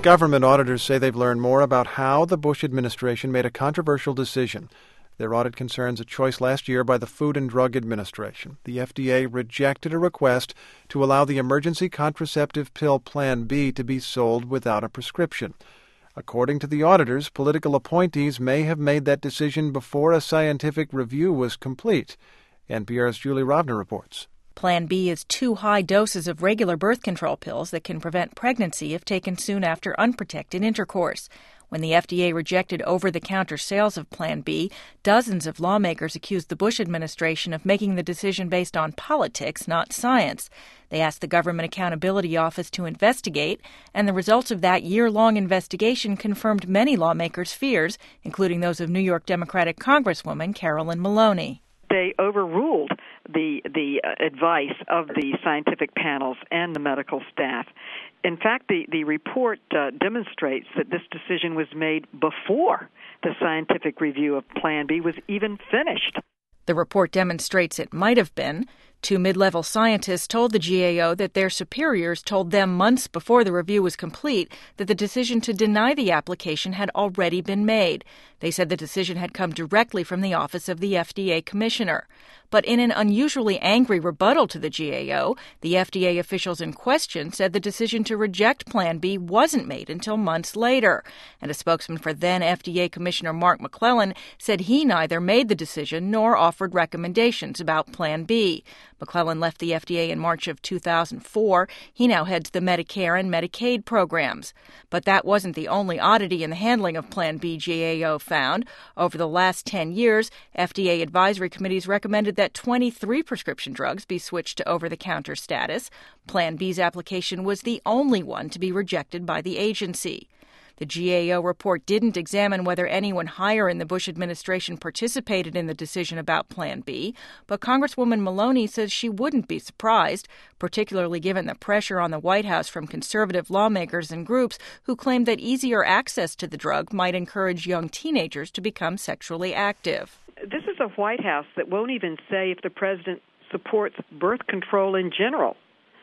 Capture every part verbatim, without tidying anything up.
Government auditors say they've learned more about how the Bush administration made a controversial decision. Their audit concerns a choice last year by the Food and Drug Administration. The F D A rejected a request to allow the emergency contraceptive pill Plan B to be sold without a prescription. According to the auditors, political appointees may have made that decision before a scientific review was complete. N P R's Julie Rovner reports. Plan B is two high doses of regular birth control pills that can prevent pregnancy if taken soon after unprotected intercourse. When the F D A rejected over-the-counter sales of Plan B, dozens of lawmakers accused the Bush administration of making the decision based on politics, not science. They asked the Government Accountability Office to investigate, and the results of that year-long investigation confirmed many lawmakers' fears, including those of New York Democratic Congresswoman Carolyn Maloney. They overruled the the uh, advice of the scientific panels and the medical staff. In fact, the, the report uh, demonstrates that this decision was made before the scientific review of Plan B was even finished. The report demonstrates it might have been. Two mid-level scientists told the G A O that their superiors told them months before the review was complete that the decision to deny the application had already been made. They said the decision had come directly from the office of the F D A commissioner. But in an unusually angry rebuttal to the G A O, the F D A officials in question said the decision to reject Plan B wasn't made until months later. And a spokesman for then F D A Commissioner Mark McClellan said he neither made the decision nor offered recommendations about Plan B. McClellan left the F D A in March of two thousand four. He now heads the Medicare and Medicaid programs. But that wasn't the only oddity in the handling of Plan B, G A O found. Over the last ten years, F D A advisory committees recommended that twenty-three prescription drugs be switched to over-the-counter status. Plan B's application was the only one to be rejected by the agency. The G A O report didn't examine whether anyone higher in the Bush administration participated in the decision about Plan B, but Congresswoman Maloney says she wouldn't be surprised, particularly given the pressure on the White House from conservative lawmakers and groups who claimed that easier access to the drug might encourage young teenagers to become sexually active. This is a White House that won't even say if the president supports birth control in general.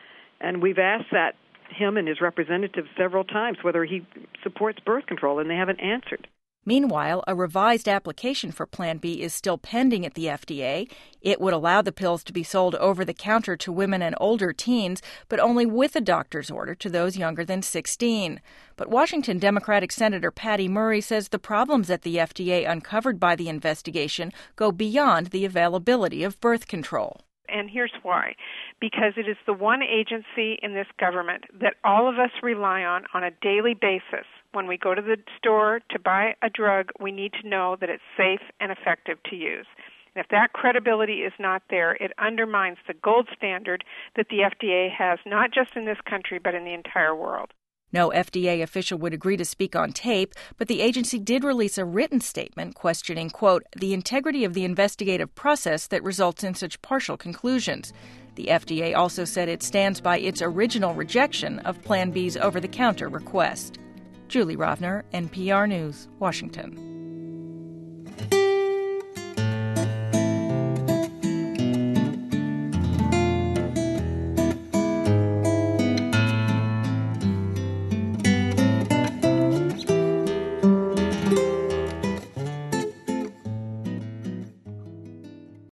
And we've asked that him and his representatives several times whether he supports birth control, and they haven't answered. Meanwhile, a revised application for Plan B is still pending at the F D A. It would allow the pills to be sold over the counter to women and older teens, but only with a doctor's order to those younger than sixteen. But Washington Democratic Senator Patty Murray says the problems at the F D A uncovered by the investigation go beyond the availability of birth control. And here's why. Because it is the one agency in this government that all of us rely on on a daily basis. When we go to the store to buy a drug, we need to know that it's safe and effective to use. And if that credibility is not there, it undermines the gold standard that the F D A has, not just in this country, but in the entire world. No F D A official would agree to speak on tape, but the agency did release a written statement questioning, quote, the integrity of the investigative process that results in such partial conclusions. The F D A also said it stands by its original rejection of Plan B's over-the-counter request. Julie Rovner, N P R News, Washington.